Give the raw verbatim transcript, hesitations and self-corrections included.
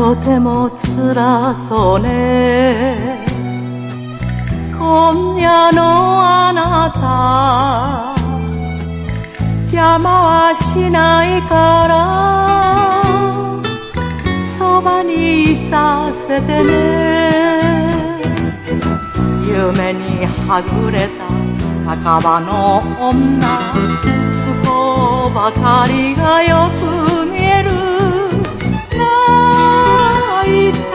とても辛そうね。今夜のあなた、邪魔はしないからそばにいさせてね。夢にはぐれた酒場の女、不幸ばかりがよく